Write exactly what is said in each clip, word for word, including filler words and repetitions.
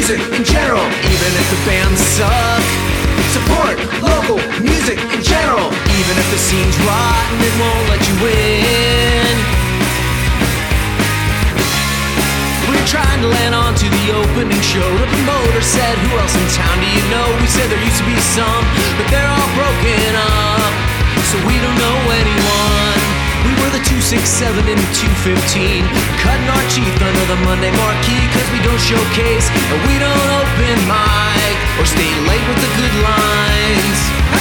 music in general, even if the bands suck. Support local music in general, even if the scene's rotten, it won't let you in. We're trying to land onto the opening show. The promoter said, who else in town do you know? We said there used to be some, but they're all broken up, so we don't know anyone. We were the two six seven and the two fifteen, cutting our teeth under the Monday marquee, cause we don't showcase, or we don't open mic, or stay late with the good lines.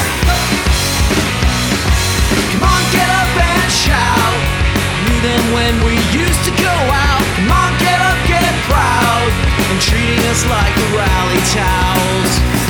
Come on, get up and shout. Knew them when we used to go out. Come on, get up, get proud, and treating us like the rally towels.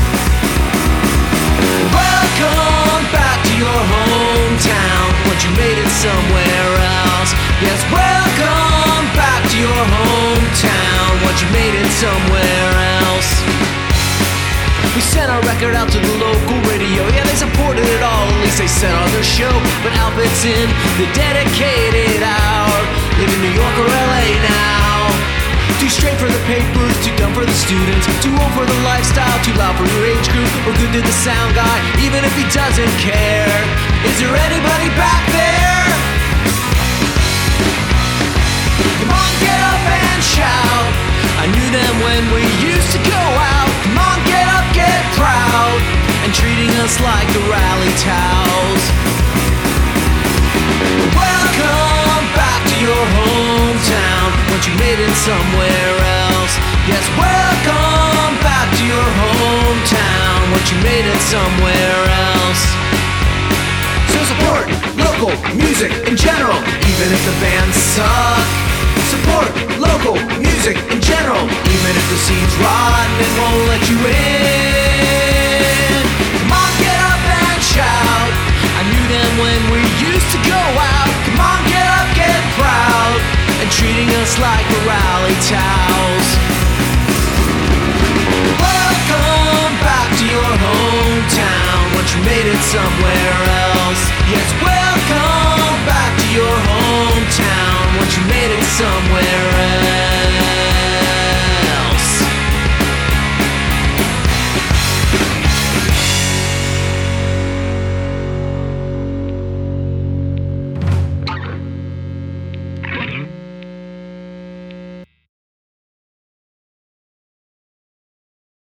Welcome back to your hometown, once you made it somewhere else. Yes, welcome back to your hometown, once you made it somewhere else. We sent our record out to the local radio. Yeah, they supported it all, at least they said on their show. But Outfit's in the dedicated hour, live in New York or L A now. Too straight for the papers, too dumb for the students, too old for the lifestyle, too loud for your age group, or good to the sound guy, even if he doesn't care. Is there anybody back there? Come on, get up and shout. I knew them when we used to go out. Come on, get up, get proud, and treating us like the rally towels. Welcome back to your hometown, once you made it somewhere else. Yes, welcome back to your hometown, once you made it somewhere else. So support local music in general, even if the bands suck. Support local music in general, even if the scene's rotten, it won't let you in. Come on, get up and shout. I knew them when we used to go out. Come on, get up, get proud, and treating us like the rally towels. Welcome back to your hometown, once you made it somewhere else. Yes, welcome back to your hometown, once you made it somewhere